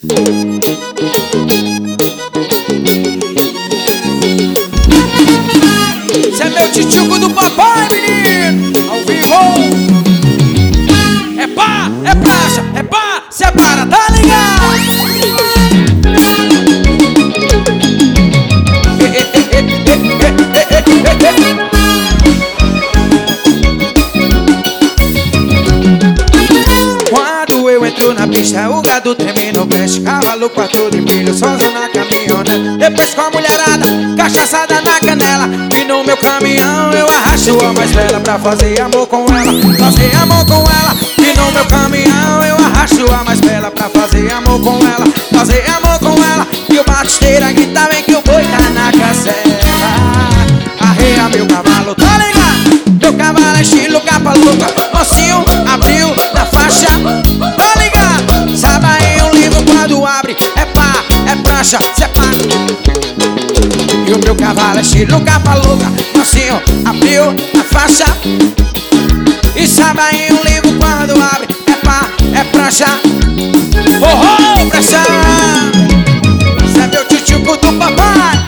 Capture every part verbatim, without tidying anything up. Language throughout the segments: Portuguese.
Cê é meu tchutchuco do papai, menino. Ao vivo. É pá, é praça, é pá, separa, tá ligado? Quando eu entro na pista, o gado treme no peixe, cavalo quatro de milho, sonza na caminhonete. Depois com a mulherada, cachaçada na canela. E no meu caminhão eu arrasto a mais bela pra fazer amor com ela, fazer amor com ela. E no meu caminhão eu arrasto a mais bela pra fazer amor com ela, fazer amor com ela. E o batisteira grita, vem que o boi tá na cancela. Arreia meu cavalo, tá ligado? Meu cavalo é estilo capa louca, mocinho abriu na faixa, tá ligado? Sabe aí um livro quando abre, é pá, é prancha, separa. E o meu cavalo é estilo capa louca, mocinho abriu na faixa. E sabe aí um livro quando abre, é pá, é prancha. Oh, oh, pressão. Cê é meu tchutchuco do papai.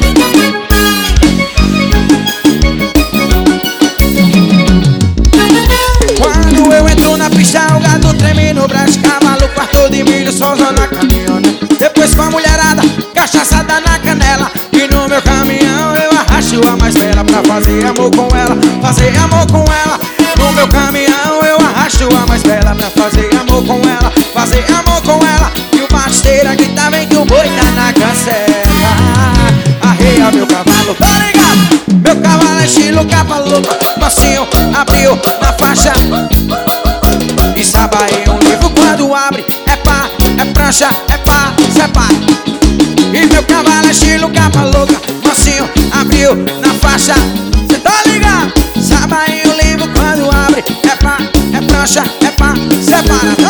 Quando eu entro na pista, o gado treme no braço, cavalo quarto de milho, sonza na caminhonete. Depois com a mulherada, cachaçada na canela. E no meu caminhão eu arrasto a mais bela pra fazer amor com ela, fazer amor com ela. No meu caminhão eu arrasto a mais bela pra fazer amor com ela, fazer amor com ela. E o batisteira que tá vendo que o boi tá na cancela. Arreia meu cavalo, tá ligado? Meu cavalo é estilo capa louca, mocinho abriu na faixa. E sabe aí um livro quando abre, é pá, é prancha, é pá, separa. E meu cavalo é estilo capa louca, mocinho abriu na faixa. Cê tá ligado? Sabe aí um livro quando abre, é pá, é prancha, é pá, separa.